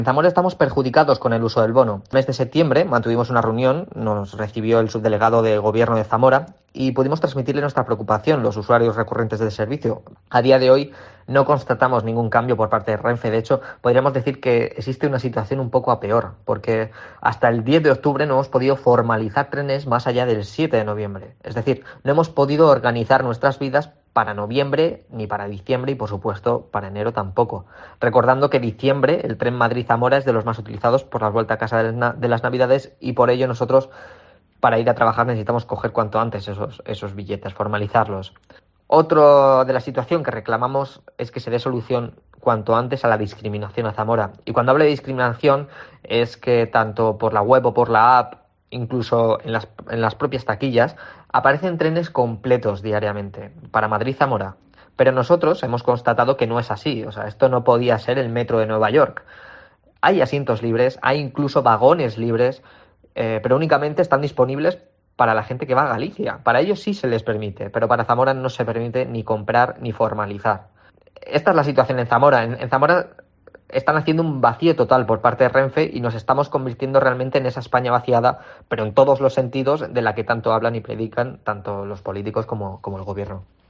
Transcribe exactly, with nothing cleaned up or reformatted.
En Zamora estamos perjudicados con el uso del bono. En el mes de septiembre mantuvimos una reunión, nos recibió el subdelegado de Gobierno de Zamora y pudimos transmitirle nuestra preocupación, los usuarios recurrentes del servicio. A día de hoy no constatamos ningún cambio por parte de Renfe. De hecho, podríamos decir que existe una situación un poco a peor, porque hasta el diez de octubre no hemos podido formalizar trenes más allá del siete de noviembre. Es decir, no hemos podido organizar nuestras vidas para noviembre, ni para diciembre y, por supuesto, para enero tampoco. Recordando que diciembre, el tren Madrid-Zamora es de los más utilizados por la vuelta a casa de las Navidades y por ello nosotros, para ir a trabajar, necesitamos coger cuanto antes esos, esos billetes, formalizarlos. Otro de la situación que reclamamos es que se dé solución cuanto antes a la discriminación a Zamora. Y cuando hablo de discriminación es que tanto por la web o por la app, incluso en las, en las propias taquillas, aparecen trenes completos diariamente para Madrid-Zamora. Pero nosotros hemos constatado que no es así. O sea, esto no podía ser el metro de Nueva York. Hay asientos libres, hay incluso vagones libres, eh, pero únicamente están disponibles para la gente que va a Galicia. Para ellos sí se les permite, pero para Zamora no se permite ni comprar ni formalizar. Esta es la situación en Zamora. En, en Zamora están haciendo un vacío total por parte de Renfe y nos estamos convirtiendo realmente en esa España vaciada, pero en todos los sentidos, de la que tanto hablan y predican tanto los políticos como, como el gobierno.